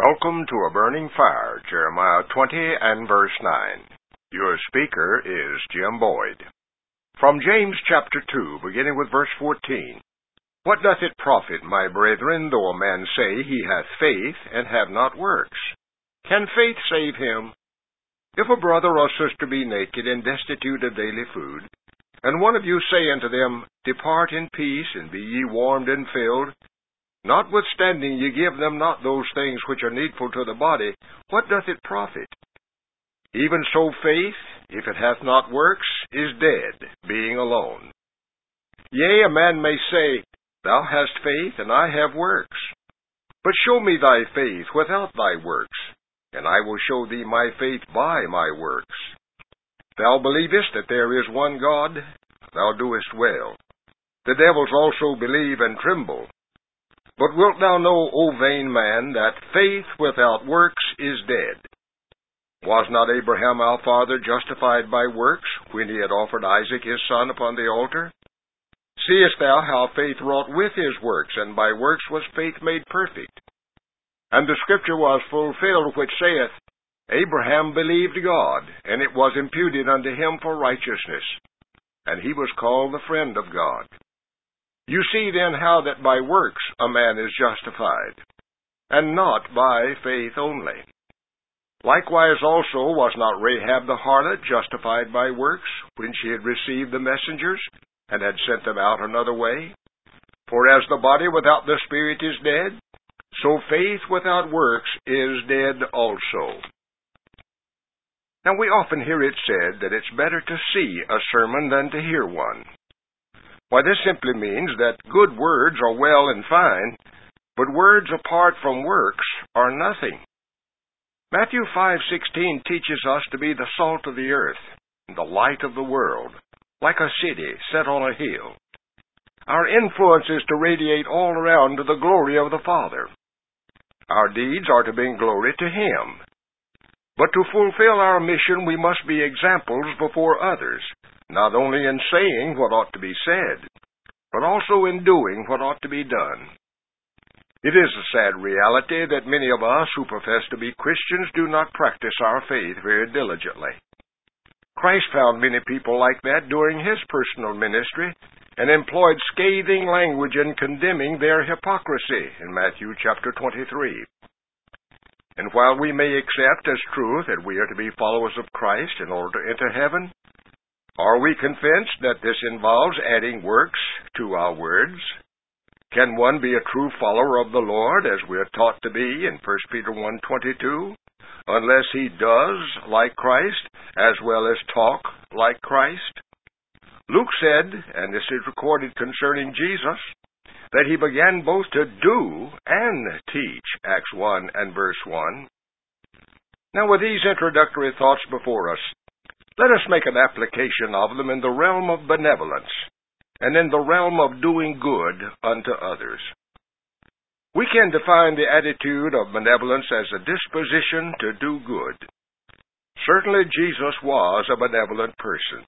Welcome to A Burning Fire, Jeremiah 20 and verse 9. Your speaker is Jim Boyd. From James chapter 2, beginning with verse 14. What doth it profit, my brethren, though a man say he hath faith, and have not works? Can faith save him? If a brother or sister be naked, and destitute of daily food, and one of you say unto them, Depart in peace, and be ye warmed and filled, notwithstanding ye give them not those things which are needful to the body, what doth it profit? Even so faith, if it hath not works, is dead, being alone. Yea, a man may say, Thou hast faith, and I have works. But show me thy faith without thy works, and I will show thee my faith by my works. Thou believest that there is one God, thou doest well. The devils also believe and tremble. But wilt thou know, O vain man, that faith without works is dead? Was not Abraham our father justified by works, when he had offered Isaac his son upon the altar? Seest thou how faith wrought with his works, and by works was faith made perfect? And the scripture was fulfilled which saith, Abraham believed God, and it was imputed unto him for righteousness, and he was called the friend of God. You see then how that by works a man is justified, and not by faith only. Likewise also was not Rahab the harlot justified by works, when she had received the messengers, and had sent them out another way? For as the body without the spirit is dead, so faith without works is dead also. Now we often hear it said that it's better to see a sermon than to hear one. Why, this simply means that good words are well and fine, but words apart from works are nothing. Matthew 5:16 teaches us to be the salt of the earth, and the light of the world, like a city set on a hill. Our influence is to radiate all around to the glory of the Father. Our deeds are to bring glory to Him. But to fulfill our mission, we must be examples before others, not only in saying what ought to be said, but also in doing what ought to be done. It is a sad reality that many of us who profess to be Christians do not practice our faith very diligently. Christ found many people like that during His personal ministry, and employed scathing language in condemning their hypocrisy in Matthew chapter 23. And while we may accept as truth that we are to be followers of Christ in order to enter heaven, are we convinced that this involves adding works to our words? Can one be a true follower of the Lord, as we are taught to be in 1 Peter 1:22, unless he does like Christ, as well as talk like Christ? Luke said, and this is recorded concerning Jesus, that he began both to do and teach, Acts 1 and verse 1. Now with these introductory thoughts before us, let us make an application of them in the realm of benevolence, and in the realm of doing good unto others. We can define the attitude of benevolence as a disposition to do good. Certainly Jesus was a benevolent person.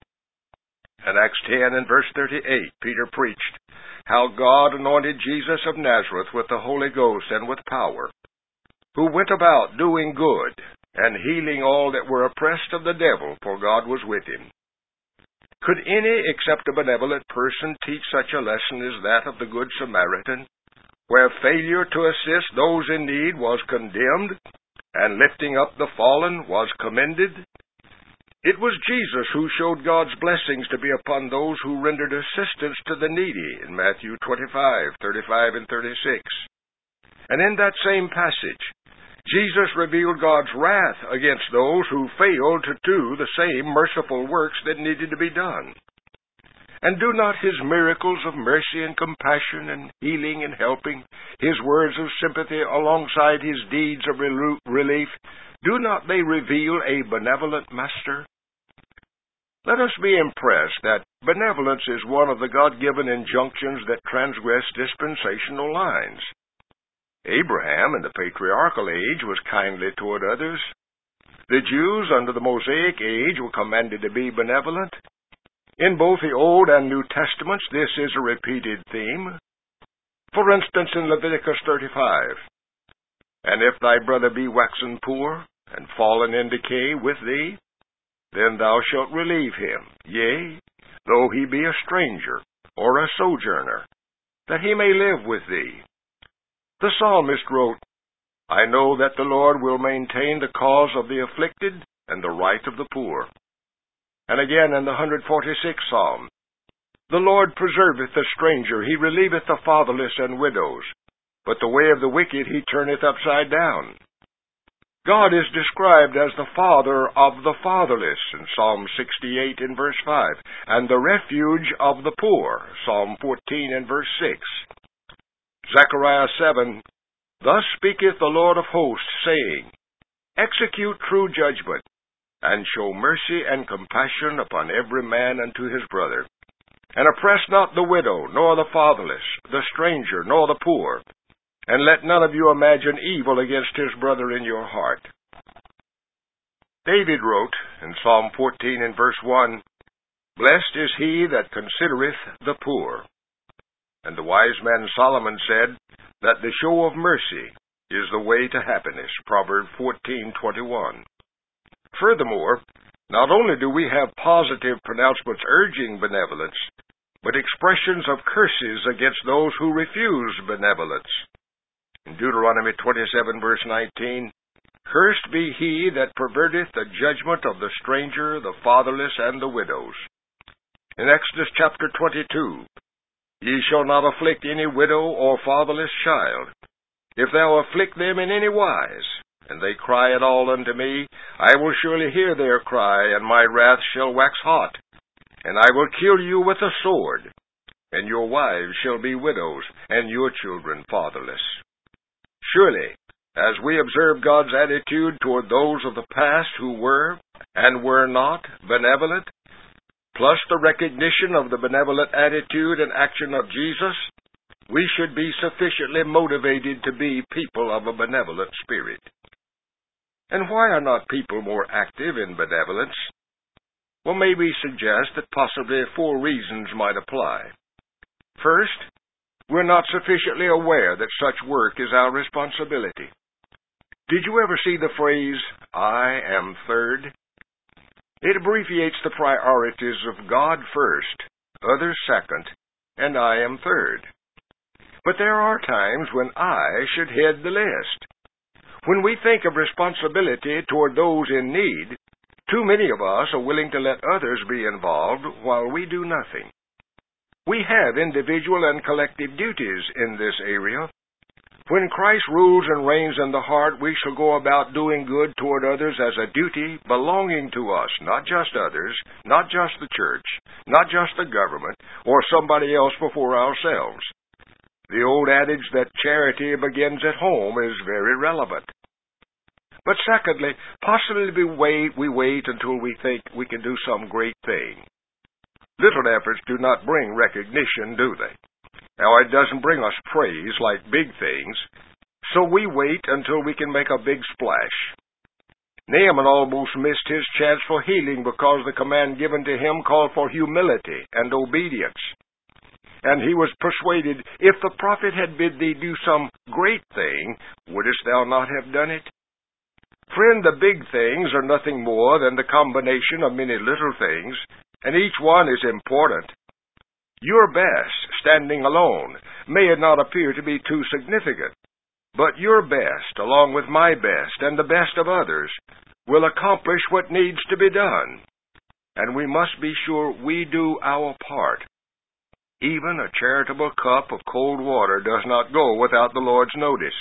In Acts 10 and verse 38, Peter preached how God anointed Jesus of Nazareth with the Holy Ghost and with power, who went about doing good and healing all that were oppressed of the devil, for God was with him. Could any except a benevolent person teach such a lesson as that of the Good Samaritan, where failure to assist those in need was condemned, and lifting up the fallen was commended? It was Jesus who showed God's blessings to be upon those who rendered assistance to the needy in Matthew 25:35 and 36. And in that same passage, Jesus revealed God's wrath against those who failed to do the same merciful works that needed to be done. And do not His miracles of mercy and compassion and healing and helping, His words of sympathy alongside His deeds of relief, do not they reveal a benevolent Master? Let us be impressed that benevolence is one of the God-given injunctions that transgress dispensational lines. Abraham in the patriarchal age was kindly toward others. The Jews under the Mosaic age were commanded to be benevolent. In both the Old and New Testaments, this is a repeated theme. For instance, in Leviticus 35, And if thy brother be waxen poor, and fallen in decay with thee, then thou shalt relieve him, yea, though he be a stranger, or a sojourner, that he may live with thee. The psalmist wrote, I know that the Lord will maintain the cause of the afflicted, and the right of the poor. And again in the 146th Psalm, the Lord preserveth the stranger, he relieveth the fatherless and widows, but the way of the wicked he turneth upside down. God is described as the father of the fatherless in Psalm 68 in verse 5, and the refuge of the poor, Psalm 14 in verse 6. Zechariah 7, Thus speaketh the Lord of hosts, saying, Execute true judgment, and show mercy and compassion upon every man unto his brother. And oppress not the widow, nor the fatherless, the stranger, nor the poor. And let none of you imagine evil against his brother in your heart. David wrote in Psalm 14 and verse 1, Blessed is he that considereth the poor. And the wise man Solomon said that the show of mercy is the way to happiness, Proverbs 14:21. Furthermore, not only do we have positive pronouncements urging benevolence, but expressions of curses against those who refuse benevolence. In Deuteronomy 27, verse 19, Cursed be he that perverteth the judgment of the stranger, the fatherless, and the widows. In Exodus chapter 22, Ye shall not afflict any widow or fatherless child. If thou afflict them in any wise, and they cry at all unto me, I will surely hear their cry, and my wrath shall wax hot. And I will kill you with a sword, and your wives shall be widows, and your children fatherless. Surely, as we observe God's attitude toward those of the past who were, and were not, benevolent, plus the recognition of the benevolent attitude and action of Jesus, we should be sufficiently motivated to be people of a benevolent spirit. And why are not people more active in benevolence? Well, may we suggest that possibly 4 reasons might apply. First, we're not sufficiently aware that such work is our responsibility. Did you ever see the phrase, I am third? It abbreviates the priorities of God first, others second, and I am third. But there are times when I should head the list. When we think of responsibility toward those in need, too many of us are willing to let others be involved while we do nothing. We have individual and collective duties in this area. When Christ rules and reigns in the heart, we shall go about doing good toward others as a duty belonging to us, not just others, not just the church, not just the government, or somebody else before ourselves. The old adage that charity begins at home is very relevant. But secondly, possibly we wait until we think we can do some great thing. Little efforts do not bring recognition, do they? Now, it doesn't bring us praise like big things, so we wait until we can make a big splash. Naaman almost missed his chance for healing because the command given to him called for humility and obedience. And he was persuaded, if the prophet had bid thee do some great thing, wouldest thou not have done it? Friend, the big things are nothing more than the combination of many little things, and each one is important. Your best, standing alone, may not appear to be too significant, but your best, along with my best and the best of others, will accomplish what needs to be done. And we must be sure we do our part. Even a charitable cup of cold water does not go without the Lord's notice.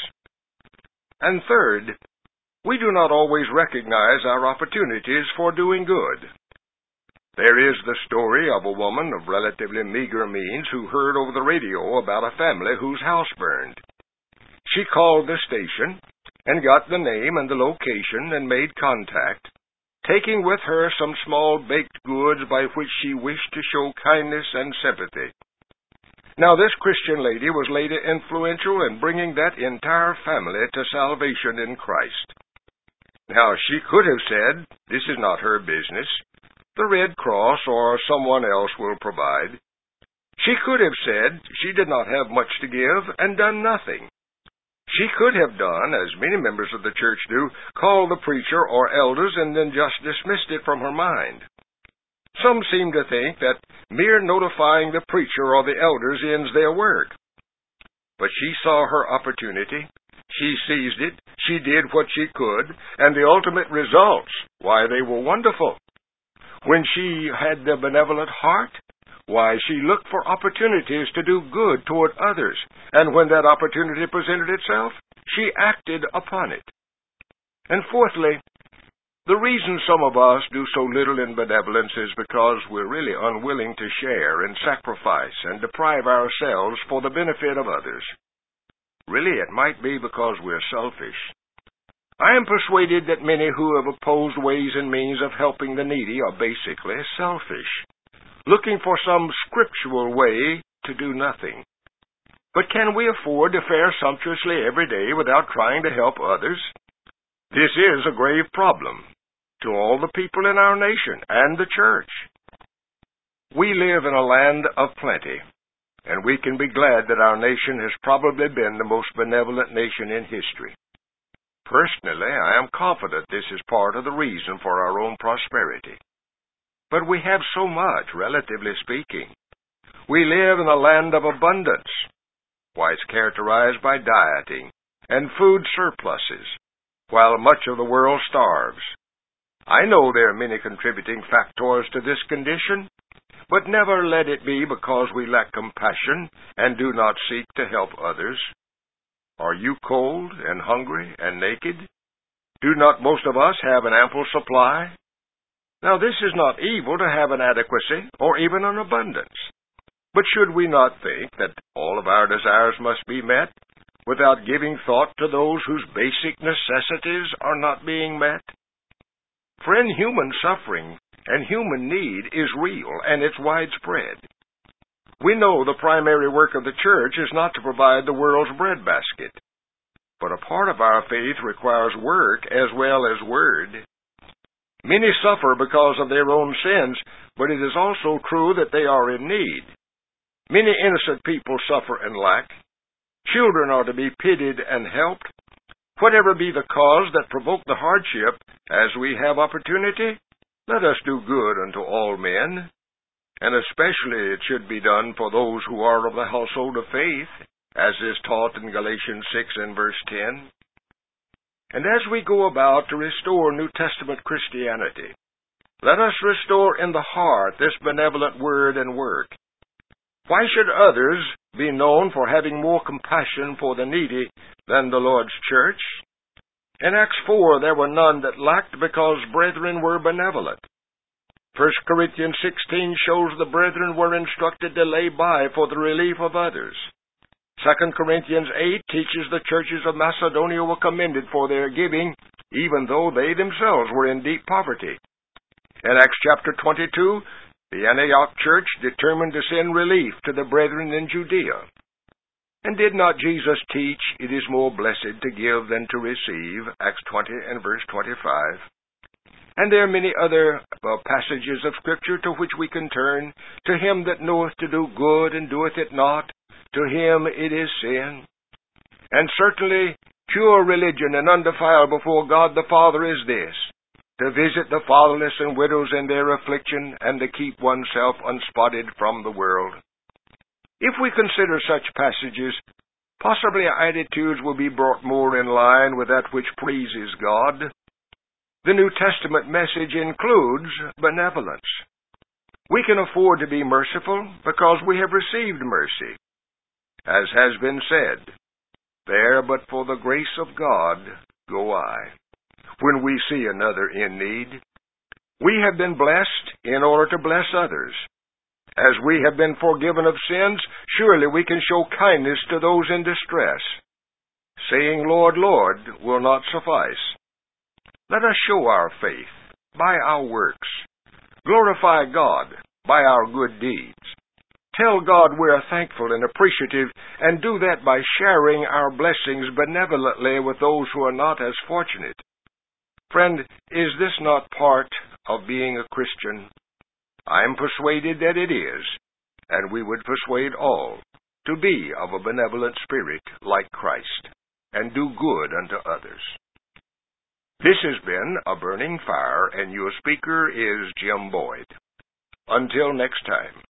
And third, we do not always recognize our opportunities for doing good. There is the story of a woman of relatively meager means who heard over the radio about a family whose house burned. She called the station and got the name and the location and made contact, taking with her some small baked goods by which she wished to show kindness and sympathy. Now, this Christian lady was later influential in bringing that entire family to salvation in Christ. Now, she could have said, this is not her business. The Red Cross or someone else will provide. She could have said she did not have much to give and done nothing. She could have done, as many members of the church do, called the preacher or elders and then just dismissed it from her mind. Some seem to think that mere notifying the preacher or the elders ends their work. But she saw her opportunity. She seized it. She did what she could. And the ultimate results, why, they were wonderful. When she had the benevolent heart, why, she looked for opportunities to do good toward others, and when that opportunity presented itself, she acted upon it. And fourthly, the reason some of us do so little in benevolence is because we're really unwilling to share and sacrifice and deprive ourselves for the benefit of others. Really, it might be because we're selfish. I am persuaded that many who have opposed ways and means of helping the needy are basically selfish, looking for some scriptural way to do nothing. But can we afford to fare sumptuously every day without trying to help others? This is a grave problem to all the people in our nation and the church. We live in a land of plenty, and we can be glad that our nation has probably been the most benevolent nation in history. Personally, I am confident this is part of the reason for our own prosperity. But we have so much, relatively speaking. We live in a land of abundance. Why, it's characterized by dieting and food surpluses, while much of the world starves. I know there are many contributing factors to this condition, but never let it be because we lack compassion and do not seek to help others. Are you cold and hungry and naked? Do not most of us have an ample supply? Now, this is not evil to have an adequacy or even an abundance. But should we not think that all of our desires must be met without giving thought to those whose basic necessities are not being met? For in human suffering and human need is real and it's widespread. We know the primary work of the church is not to provide the world's breadbasket, but a part of our faith requires work as well as word. Many suffer because of their own sins, but it is also true that they are in need. Many innocent people suffer and lack. Children are to be pitied and helped. Whatever be the cause that provoked the hardship, as we have opportunity, let us do good unto all men. And especially it should be done for those who are of the household of faith, as is taught in Galatians 6 and verse 10. And as we go about to restore New Testament Christianity, let us restore in the heart this benevolent word and work. Why should others be known for having more compassion for the needy than the Lord's church? In Acts 4 there were none that lacked because brethren were benevolent. 1 Corinthians 16 shows the brethren were instructed to lay by for the relief of others. 2 Corinthians 8 teaches the churches of Macedonia were commended for their giving, even though they themselves were in deep poverty. In Acts chapter 22, the Antioch church determined to send relief to the brethren in Judea. And did not Jesus teach, it is more blessed to give than to receive, Acts 20 and verse 25. And there are many other passages of Scripture to which we can turn. To him that knoweth to do good and doeth it not, to him it is sin. And certainly pure religion and undefiled before God the Father is this, to visit the fatherless and widows in their affliction, and to keep oneself unspotted from the world. If we consider such passages, possibly our attitudes will be brought more in line with that which pleases God. The New Testament message includes benevolence. We can afford to be merciful because we have received mercy. As has been said, there but for the grace of God go I. When we see another in need, we have been blessed in order to bless others. As we have been forgiven of sins, surely we can show kindness to those in distress. Saying, Lord, Lord, will not suffice. Let us show our faith by our works. Glorify God by our good deeds. Tell God we are thankful and appreciative, and do that by sharing our blessings benevolently with those who are not as fortunate. Friend, is this not part of being a Christian? I am persuaded that it is, and we would persuade all to be of a benevolent spirit like Christ. and do good unto others. This has been A Burning Fire, and your speaker is Jim Boyd. Until next time.